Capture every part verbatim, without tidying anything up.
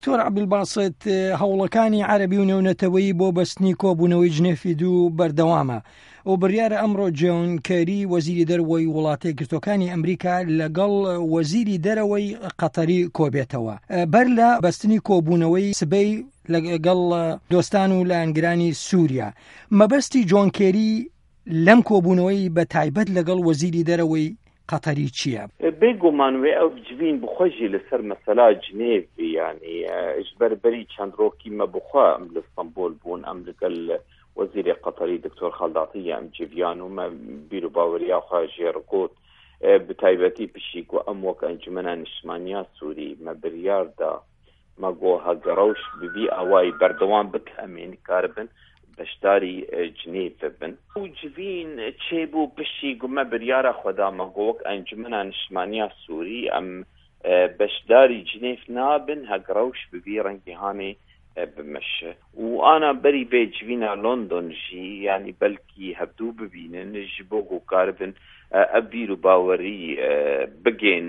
تۆر عەبدولباسط هەوڵەکانی عەرەبی و نێونەتەوەیی بۆ بەستنی کۆبوونەوەی جنێفی دوو بەردەوامە و بڕیارە ئەمڕۆ جۆن کێری وەزیری دەرەوەی وڵاتە یەکگرتووەکانی ئەمریکا لەگەڵ وەزیری دەرەوەی قەتەری کۆبێتەوە بەر لە بەستنی کۆبوونەوەی سبەی لەگەڵ دۆستان و لایەنگرانی سووریا. مەبەستی جۆن کێری لەم کۆبوونەوەی بە تایبەت لەگەڵ وەزیری دەرەوەی قەتەری چییە؟ بێگومان وێ ئەو جوین بخۆژی لەسەر مەسەلا جنێڤ یانی ژبەربەری چەند ڕۆکی مەبخوا ئەم لە ئەستەمبۆل بوون ئەم لەگەڵ وەزیری قەتەری دکتۆر خەڵداتی ئەم جڤیان و مە بیر و باوەریا خوا ژێرگۆت بتایبەتی پشیک و ئەم وەک ئەنجومەنە نیشتیمانیا سووری مە بریاردا مەگۆ هەگەڕەوش ببی ئاوای بەردەوام بکە ئەمێنی کاربن بەشداری جنێڤ بن و جوین چێبوو پشی گومە بریارە خۆدا مەگۆ وەک ئەنجومەنە نیشتیمانیا سووری ئەم بەشداری جنێڤ نابن هەگەڕەوش ببی ڕەنگی هاانێ بمەشە و ئانا بەری بێ جوینە لۆندۆن ژی ینی بەلکی هەبدوو ببینن ژ بۆ گۆکاربن ئەبیر و باوەری بگێن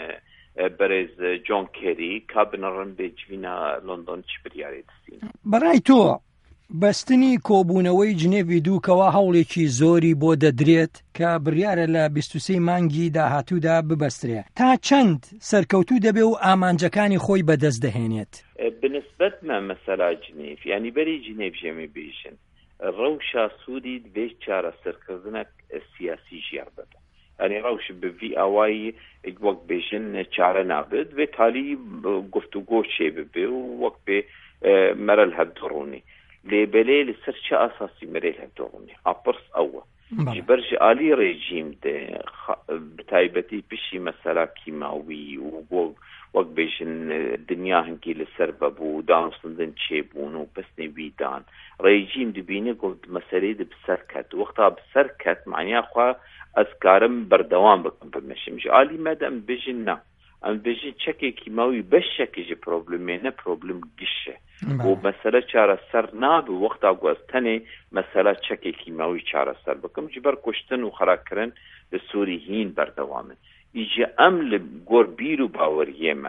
بەرێز جۆن کێری کابنەڕن بێ جوینە لۆندۆن چ بریارێ دەستین. بەڕای تۆ بەستنی کۆبوونەوەی جنێڤی دووکەوە هەوڵێکی زۆری بۆ دەدرێت کە بڕیارە لە بیست و سێ مانگی داهاتوودا ببەسترێ تا چەند سەرکەوتوو دەبێ و ئامانجەکانی خۆی بەدەست دەهێنێت؟ بنسبەت مە مەسەلا جنێڤ ینی بەری جنێڤ ژێمی بێژن ڕەوشە سووری دبێت چارە سەرکردنەك سیاسی ژیار بەدە ینی ڕەوش بڤی ئاوایی وەک بێژن چارە نابێت بێت تالی گفتوگۆ چێ ببێ و وەک بێ مەرەل هەبدڕوونی لێبەلێ لەسەر چه ئاساسی مەرەل هەبدڕوونی ئاپرس ئەوە بەرژ ئالی ڕێژیم دێ بتایبەتی پشی مەسەلا کیماوی و بۆ وەک بێژن دنیا هەنگی لەسەر بەبوو دانوستندن چێبوون و بەستنی ویدان ڕێژیم دبینە گفت مەسەلەی دە بسەر کەت وەختا بسەر کەت معنیا خوا ئەسکارم بەردەوام بکەم بمەشم ژ ئالی مەدەم بێژن نا ئەم بێژن چەکێکی ماوی بەشێکیژ پرۆبلمێنە پرۆبلم گشە و مەسەلە چارەسەر نابوو وەختا گوەستنێ مەسەلە چەکێکی ماوی چارەسەر بکەم جبەر کوشتن و خەراکردن لە سووری هین بەردەوامن ئیجە ئەم لە گۆر بیر و باوەریێمە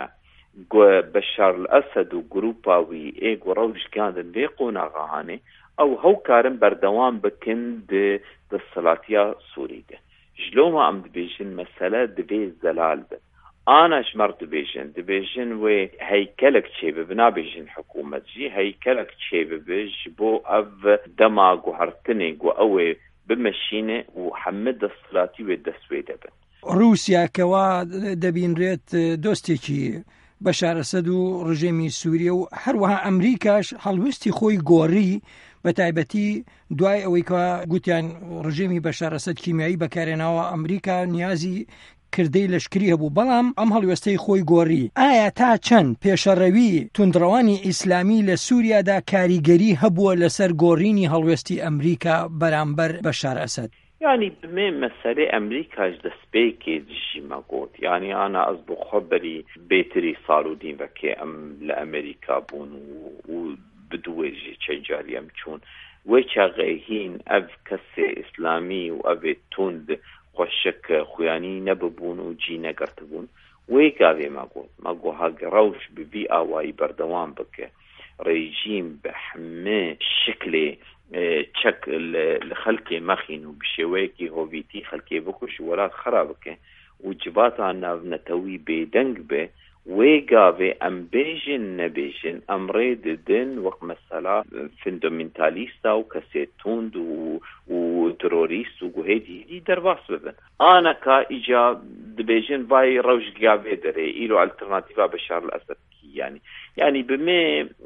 بەشار ئەسەد و گروپاوی ئێگ و ڕەوشگاندن لێ قۆناغاهانێ ئەو هەو کارم بەردەوام بکن دەسەڵاتیا سووریدە ژلۆمە ئەم دبێژن مەسەلە دبێ زەلال بن ئانەش مەڕ دبێژن دبێژن وێ هەیکەلێک چێ ببە نابێژن حکوومەتجی هەیکەلێک چێ ببێژ بۆ ئەڤ دەما گوهەرتنێک و ئەوێ بمەشینێ و هەمە دەسەڵاتی وێ دەستوێ دەبن. رووسیا کەوا دەبینرێت دۆستێکی بەشار ئەسەد و ڕژێمی سووریە و هەروەها ئەمریکاش هەڵوێستی خۆی گۆڕی بە تایبەتی دوای ئەوەی کە گوتیان ڕژێمی بەشار ئەسەد کیمیایی بەکارێناوە ئەمریکا نیازی کردەی لەشکری هەبوو بەڵام ئەم هەڵوێستەی خۆی گۆڕی. ئایا تا چەند پێشەڕەوی توندڕەوانی ئیسلامی لە سووریادا کاریگەری هەبووە لەسەر گۆڕینی هەڵوێستی ئەمریکا بەرامبەر بەشار ئەسەد؟ یعنی بمێ مەسەلێ ئەمریکاش دەستپێکێ دژی مەگۆت یعنی ئانا ئەس بۆ خۆبەری بێتری ساڵ و دیمەکێ ئەم لە ئەمریکا بوون و بدوێژی چەنجاری ئەم چوون وێ چاغێهین ئەڤ کەسێ ئیسلامی و ئەڤێ توند خۆشک خویانی نەببوون و جی نەگەرتبوون وێ گاوێ مەگۆت مەگۆ هەگەڕەوش ببی ئاوایی بەردەوام بکە ڕێژیم بە هەمێ شکلێ چەک لە خەلکێ مەخین و بشێوەیەکی هۆڤیتی خەلکێ بکوش وەلات خراب بکە و جباتان ناونەتەوی بێدەنگ بێ وێ گاوێ ئەم بێژن نەبێژن ئەمڕێ ددن وەک مەسەلا فندۆمنتالیستا و کەسێ توند و و تۆریست و گوهێدی دەرباس ببن ئانەکە ئیجا دبێژن ڤای ڕەوش گاوێ دەرێ ئیرۆ ئالتەرناتیڤا بەشار ئەسەد yani yani بمێ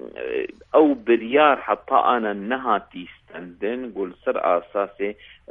ئەو بریار حتا ئانە نەهاتی ستەندن گول سەر ئاساسێ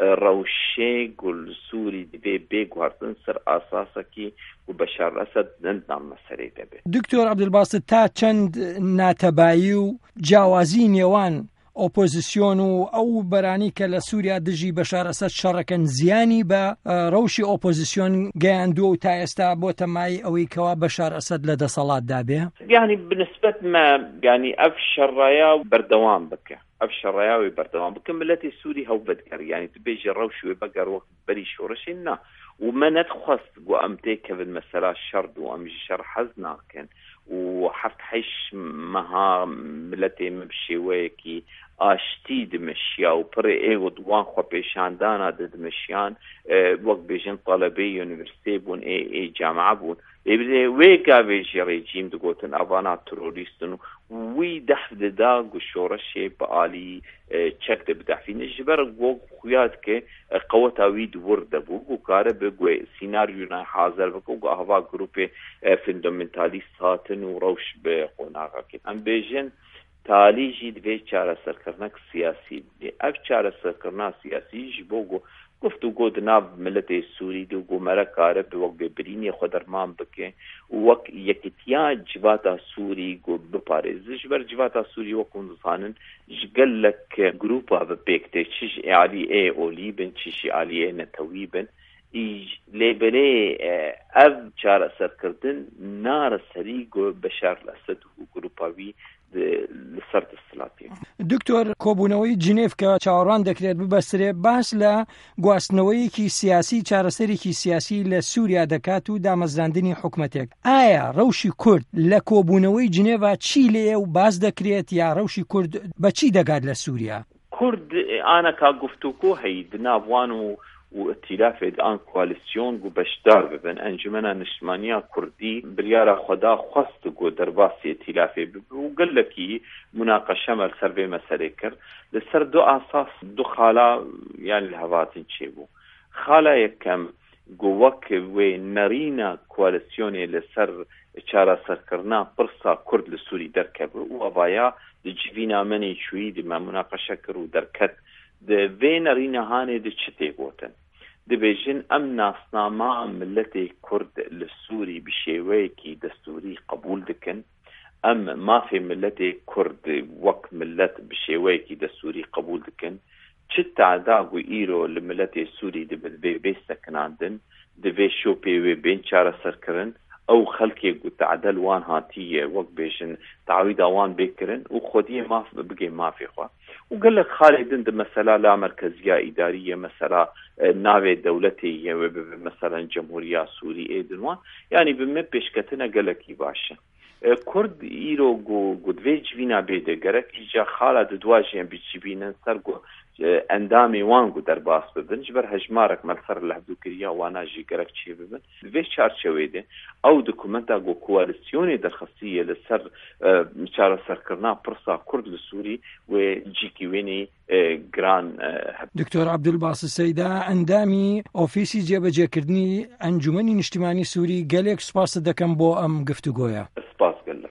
ڕەوشێ گول سووری دبێ بێ گواردن سەر ئاساسەکی و بەشار ئەسەد نەندام مەسەرەی دەبێت. دکتۆر عەبدولباسط تا چەند ناتەبایی و جیاوازی نێوان ئۆپۆزیسیۆن و ئەو بەرانی کە لە سووریا دژی بەشار ئەسەد شەڕەکەن زیانی بە ڕەوشی ئۆپۆزیسیۆن گەیاندووە و تا ئێستا بۆتە مای ئەوەی کەوا بەشار ئەسەد لە دەسەڵاتدا بێ؟ یعنی بنسبەت مە یعنی ئەف شەڕایە بەردەوام بکە ئەف شەڕایاوی بەردەوام بکە ملەتی سووری هەوبەتگەر یعنی تبێژی ڕەوشوێ بەگەر وەک بەری شۆڕشی نا و منەت خواست گو ئەم تێکەون مەسەلا شەڕ و ئەمیژی شەڕ حەز ناکەن وحفت حيش مها ملتي مبشيويكي آشتی دمشیا و پر ایو دوان خو پیشاندانا دمشیان وقت بیجن طلبه یونیورسیتی بون ای ای جامعه بون ببینه ویگا ویجی رژیم دگوتن آوانا تروریستن وی دحف دا گشورشی بالی چک دبدحفی نجبر گو خویاد که قوت آوید ورده بو گو کاره بگوی سیناریونا حاضر بکو گو هوا گروپ فندامنتالیست هاتن و روش بخوناغا کن ام بیجن تالی جید وی چاره سرکرنک سیاسی دی اف چاره سرکرنا سیاسی جی بوگو گفتو گو دناب ملت سوری دو گو مرکاره به وقت برینی خودرمان بکه وقت یکتیا جواتا سوری گو بپارز جبر جواتا سوری وکون زانن جگل لک گروپا بپیکته چیش عالی ای اولی بن چیش عالی ای نتوی بن لیبلی اف چاره سرکردن نار سری گو بشار الاسد و گروپاوی لسرد السلاطين. دکتۆر کۆبوونەوەی جنێڤ کە چاوەڕوان دەکرێت ببەسترێ باس لە گواستنەوەیەکی سیاسی چارەسەرێکی سیاسی لە سووریا دەکات و دامەزراندنی حکومەتێک. ئایا ڕەوشی کورد لە کۆبوونەوەی جنێڤ چی لێ و باس دەکرێت یا ڕەوشی کورد بە چی دەگات لە سووریا؟ کورد ئانا کا گفتوکۆ هەی دناوان و و ائتلاف آن کواليسيون گو بشدار ببن انجمنا نشمانيا كردي بريارا خدا خواست گو درباس ائتلاف و قال لك مناقشه مال سربي مساله كر لسر دو اساس دو خالا يعني الهواتن تشيبو خالا يكم گو وك و نرينا کواليسيون لسر چارا سرکرنا پرسا کرد لسوري دركب و ابايا دجوينا مني شوي ما مناقشه كرو دركت د وینرینا هانه د چته بوتن د بیژن ام ناسنامه ملت کرد لسوری بشیوه کی دستوری قبول دکن ام ما في ملت کرد وک ملت بشیوه کی دستوری قبول دکن چت عداغو ایرو لملت سوری د بی بیستکناندن د وی شو پی وی بین چاره سرکرن او خلقي قلت عدل وان هاتيه وقت بيشن تعويض وان بكرن وخديه ما بقي ما في خوا وقال لك خالد عند مسألة لا مركزية إدارية مسألة ناوي دولتي مثلا جمهورية سورية دنوان يعني بمبش كتنا قال لك يباشا كرد إيرو جو قد ويج فينا بيده قرك إجا خالد دواجين بيجيبين سرقو اندامي وانگو در باس ببن جبر هجمارك ملسر لحدو كريا وانا جي قرك چي ببن دوی چارچوه ده او دکومنتا گو کواليسيوني در خصية لسر مچارة سرکرنا پرسا کرد لسوري و جيكي ويني گران دكتور عبدالباسط سيدا اندامي اوفيسي جيبه جيكردني انجمني نشتماني سوري قاليك سپاس دكم بو ام گفتگويا سپاس